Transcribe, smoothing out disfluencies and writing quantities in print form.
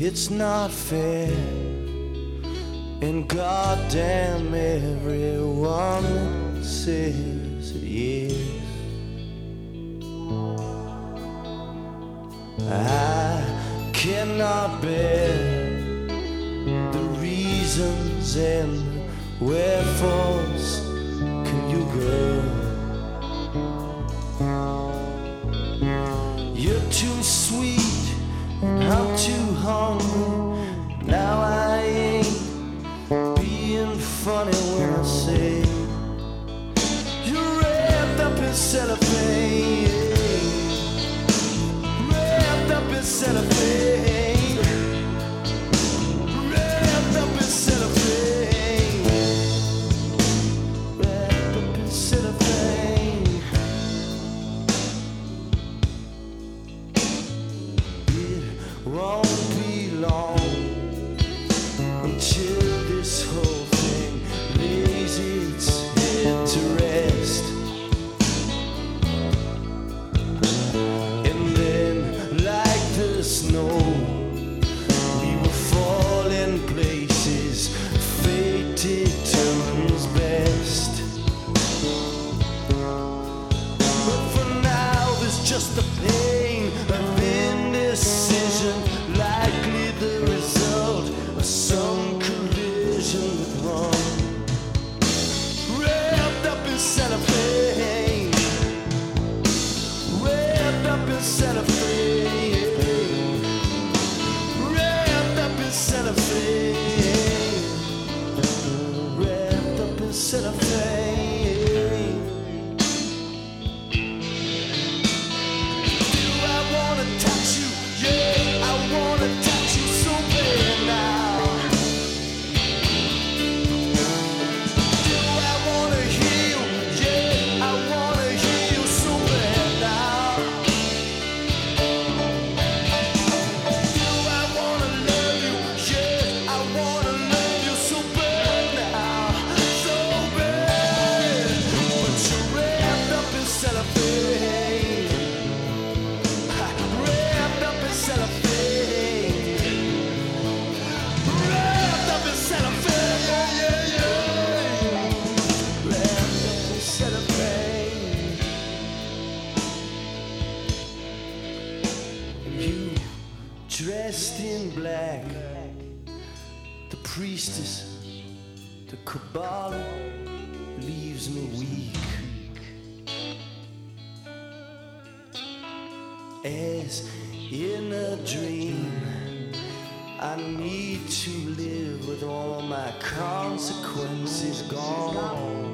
it's not fair, and goddamn everyone says it is. I cannot bear the reasons and wherefores. Can you go? You're too sweet, I'm too hungry. Now I ain't being funny when I say you're wrapped up in cellophane, wrapped up in cellophane, wrapped up in cellophane, wrapped up in cellophane. It won't be long until this whole thing lays its head to rest. And then, like the snow, we will fall in places fate determines best. But for now, there's just the pain of indecision, likely the result of some collision with one. Wrapped up in cellophane, wrapped up in cellophane, wrapped up in cellophane, wrapped up in cellophane. Do I wanna touch you? Yeah, I wanna touch you so bad now. Do I wanna hear you? Yeah, I wanna hear you so bad now. Do I wanna love you? Yeah, I wanna love you so bad now, so bad. But you're wrapped up in cellophane, wrapped up in cellophane, wrapped up in cellophane, yeah, yeah, yeah. Wrapped up in cellophane. You dressed in black, the priestess, the Kabbalah leaves me weak. As in a dream, I need to live with all my consequences gone.